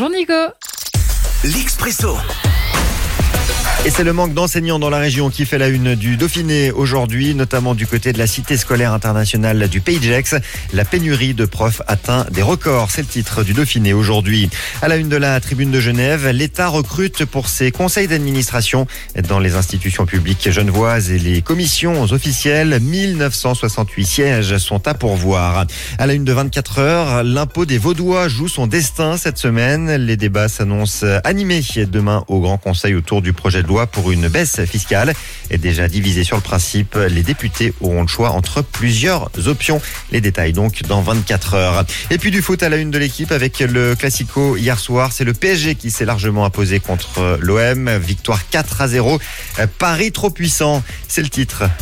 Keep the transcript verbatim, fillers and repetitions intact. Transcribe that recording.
Bonjour Nico. L'Expresso. Et c'est le manque d'enseignants dans la région qui fait la une du Dauphiné aujourd'hui, notamment du côté de la Cité scolaire internationale du Pays de Gex. La pénurie de profs atteint des records. C'est le titre du Dauphiné aujourd'hui. À la une de la Tribune de Genève, l'État recrute pour ses conseils d'administration dans les institutions publiques genevoises et les commissions officielles. mille neuf cent soixante-huit sièges sont à pourvoir. À la une de vingt-quatre heures, l'impôt des Vaudois joue son destin cette semaine. Les débats s'annoncent animés demain au Grand Conseil autour du projet de loi pour une baisse fiscale. Et déjà divisé sur le principe, les députés auront le choix entre plusieurs options. Les détails donc dans vingt-quatre heures. Et puis du foot à la une de l'équipe avec le Classico hier soir. C'est le P S G qui s'est largement imposé contre l'O M. Victoire quatre à zéro. Paris trop puissant, c'est le titre